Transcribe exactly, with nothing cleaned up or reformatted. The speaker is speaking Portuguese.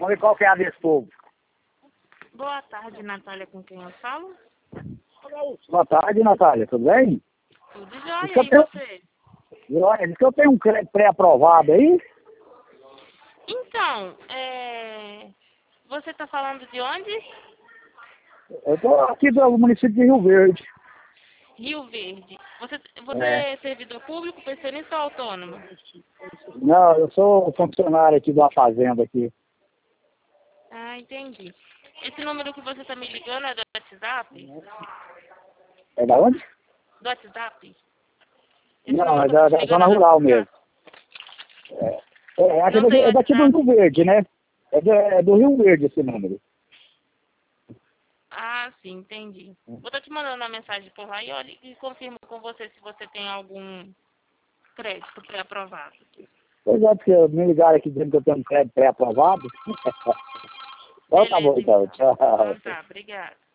Vamos ver qual que é a desse povo. Boa tarde, Natália, com quem eu falo? Boa tarde, Natália, tudo bem? Tudo Diz jóia, que eu e tenho, você? Olha, diz que eu tenho um crédito pré-aprovado aí. Então, é... você está falando de onde? Eu estou aqui do município de Rio Verde. Rio Verde. Você, você É. é servidor público, pensionista ou autônomo? Não, eu sou funcionário aqui de uma fazenda aqui. Ah, entendi. Esse número que você está me ligando é do WhatsApp? É da onde? Do WhatsApp? Esse Não, número é que eu da, estou te da ligando zona é do rural WhatsApp? mesmo. É, é, aqui é, Não daqui- tem é daqui do WhatsApp? Rio Verde, né? É do, é do Rio Verde esse número. Ah, sim, entendi. Vou estar te mandando uma mensagem por lá e, olha, e confirmo com você se você tem algum crédito pré-aprovado. Pois é, porque me ligaram aqui dizendo que eu tenho um crédito pré-aprovado. Então tá bom, Beleza, então. então. Tchau. Então tá, obrigada.